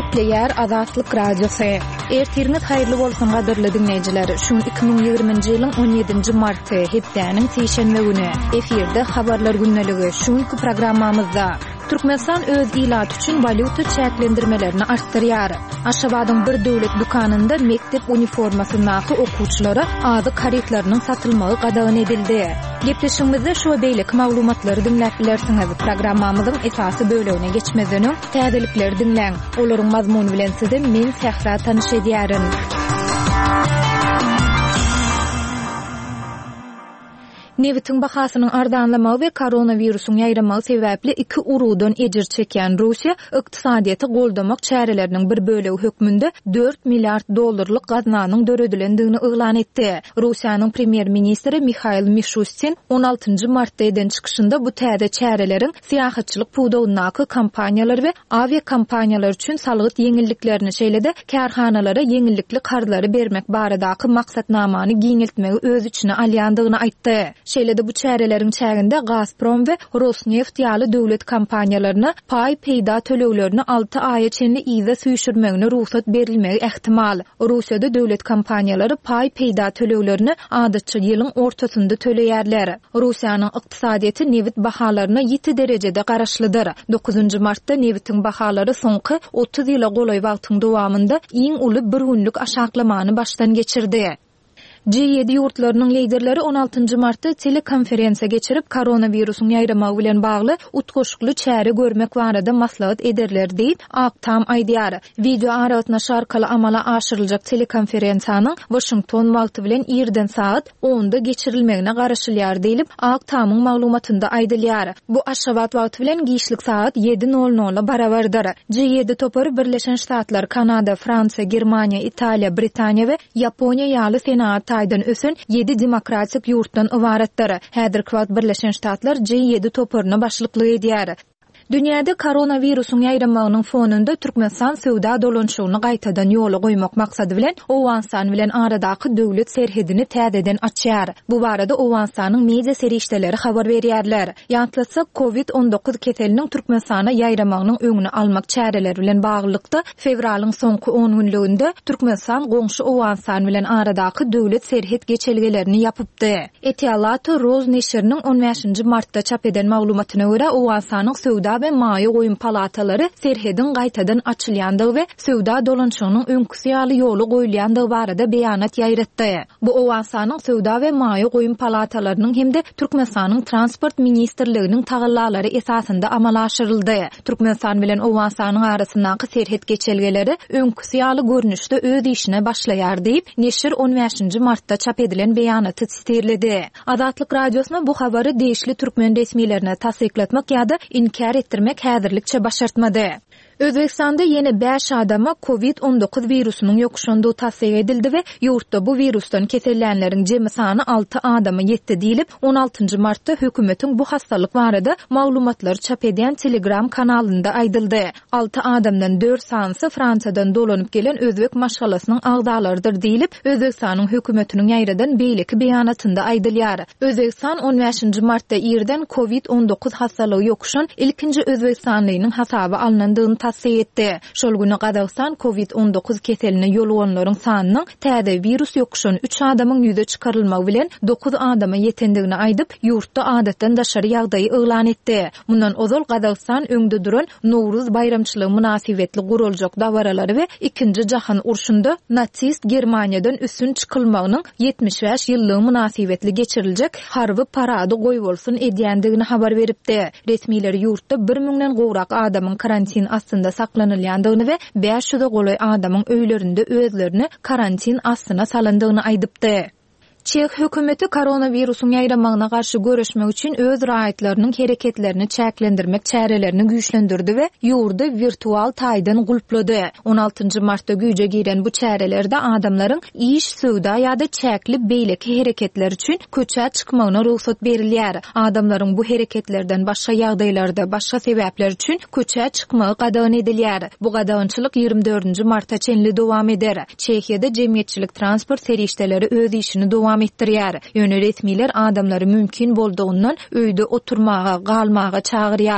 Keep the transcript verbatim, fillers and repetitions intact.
Gepleýär Azatlyk Radiosu. Ertiriniz haýyrly bolsun gadyrly dinleýijiler. Şu iki bin ýygrymynjy ýylyň on ýedinji marty hepdäniň seýşembe güni efirde habarlar günneligi şuňky programmamyzda Türkmenistan öz ilat üçin valyuta çäklendirmelerini artdyrýar. Aşgabatyň bir döwlet dukanynda mektep uniformasyny okuwçylary azy karetlarynyň satylmagy gadagyn edildi. Gepleşigimizde şu beýlik maglumatlary dinläp bilersiňiz. Programmamyzyň esasy bölegine geçmeden täzelikleri dinläň. Olaryň mazmuny bilen sizi men Sehra tanyş edýärim. Newitin bahasynyň ardanlamagy we koronawirusyň ýaýramagy sebäpli iki urudan ejir çeken Russiýa ykdysadyýaty goldamak çäreleriniň bir bölegi hökmünde dört milliard dollarlyk gaznanyň döredilendigini eglan etdi. Russiýanyň premier ministri Mikhail Mishustin on altynjy martda eden çykyşynda bu täze çäreleriň syýahatçylyk puwdawynaky kampaniýalary we avia kampaniýalar üçin salgyt ýeňilliklerini şeýlede kärhanalara ýeňillikli karlary bermek baradaky maksatnamany giňeltmegi öz içine alýandygyny aýtdy. Şeýlede bu çäreleriň çäginde Gazprom we Rosneft ýaly döwlet kampaniýalaryna pay peýda töleglerini alty aýa çenli ýyza süýşürmegine ruhsat berilmegi ähtimal. Russiýada döwlet kampaniýalary pay peýda töleglerini adatça ýylyň ortasynda töleýärler. Russiýanyň ykdysadyaty newit bahalaryna ýeti derejede garaşlydyr. dokuzunjy martda newitiň bahalary soňky otuz ýyla golay wagtyň dowamında iň uly bir günlük aşaklamany başdan geçirdi. G yedi ýurtlarynyň liderleri on altynjy martda telekonferensiýa geçirip koronawirusyň ýaýramagy bilen bagly utgoşukly çäre görmek barada maslahat ederler diýip Aktam aýdýar. Video araýatna şarkaly amala aşyryljak telekonferensiýanyň Washington wagty bilen ýerden saat onda geçirilmegine garaşylýar diýilip Aktamyň maglumatynda aýdylýar. Bu aşgabat wagty bilen giýişlik saat yedi nol nol barabardyr. G yedi topary Birleşen Ştatlar, Kanada, Fransiýa, Germaniýa, Italiýa, Britaniýa we Ýaponiýa ýaly senat aydan ösün yedi demokratik ýurtdan ibaratdyr. Häzirki wagt Birleşen Ştatlar G yedi toparyna başlyklyk edýär. Dünýäde koronawirusyň ýaýramagynyň fonunda Türkmenistan söwda dolanşygyny gaýtadan ýola goýmak maksady bilen Owenstan bilen aradaky döwlet serhedini täzeden açýar. Bu barada Owenstanyň media serişdeleri habar berýärler. Ýatlatsak covid on dokuz keseliniň Türkmenistana ýaýramagynyň öňüni almak çäreleri bilen baglykda fevralyň soňky on günlüğünde Türkmenistan goňşy Owenstan bilen aradaky döwlet serhed geçelgelerini ýapypdy. Etialat Roz neşriniň on beşinji martda çap eden maglumatyna görä Owenstanyň söwda ve maýy goýun palatalary serhedin gaýtadan açylýandygy we söwda dolanşygynyň öňküsi ýaly ýoly goýulýandygy barada beýanat ýaýratdy. Bu Owensanyň söwda we maýy goýun palatalarynyň hemde Türkmenistanyň transport ministrliginiň tagallalary esasynda amala aşyryldy. Türkmenistan bilen Owensanyň arasyndaky serhed geçelgeleri öňküsi ýaly görnüşde öz işine başlaýar diýip neşir on beşinji martda çap edilen beýanaty çytyrlady. Azatlyk radiosyna bu habary deýişli türkmen resmiýetlerine tasdiklatmak ýa-da inkar ettirmek häzirlikçe başartmady. Özbekistanda yeni beş adama covid on dokuz virusynyň ýokuşundy tasdik edildi we ýurtda bu virusdan kesellenleriň jemy sany altı adama ýetdi diýilip on altynjy martda hökümetiň bu hastalyk barada maglumatlar çap eden Telegram kanalynda aýdyldy. altı adamdan dört sanyny Fransiýadan dolanyp gelen özbek maşgalasynyň agdalarıdyr diýilip Özbekistanyň hökümetiniň ýaýradan beýleki beýanatynda aýdylýar. Özbekistan on beşinji martda ýerden covid on dokuz hastalygy ýokuşan ilkinji özbekistanlynyň hasaby alnandygyny tasdik etdi. Şol güni Gazagystan covid on dokuz keseline ýoluwanlaryň sanynyň täze virus ýokuşan üç adamyň ýüze çykarylmagy bilen dokuz adama ýetendigini aýdyp ýurtda adatdan daşary ýagdaý eglan etdi. Mundan ozal Gazagystan öňde duran Nowruz bayramçylygy münasibetli guruljak dawaralary we ikinji jahan urşunda natsist Germaniýadan üstün çykylmagynyň yetmiş beş ýyllygy münasibetli geçiriljek harby parady goýbolsun edýändigini habar beripdi. Resmiýler ýurtda bir miňden gowrak adamyň karantin astynda saklanylýandygyny we beş ýüze golay adamyň öýlerinde özlerini karantin astyna salandygyny aýdypdy. Çeх hökümeti koronawirusyň ýaýramagyna garşy görüşmek üçin öz raýatlarynyň hereketlerini çäklendirmek çärelerini güýçlendirdi we ýurda virtual taýdan gulplady. on altynjy martda güýje giren bu çärelerde adamlaryň iş, söwda ýa-da çäkli beýleki hereketler üçin köçä çykmagyna ruhsat berilýär. Adamlaryň bu hereketlerden başga ýagdaýlarda başga sebäpler üçin köçä çykmagy gadagyn edilýär. Bu gadagyňçylyk ýygrimi dördünji martda çenli dowam eder. Çehiýede jemgyýetçilik transport serişdeleri öz işini dowam etdirýär. Ýöne resmiýetler adamlary mümkin boldugyny öýde oturmaga, galmaga çagyrýar.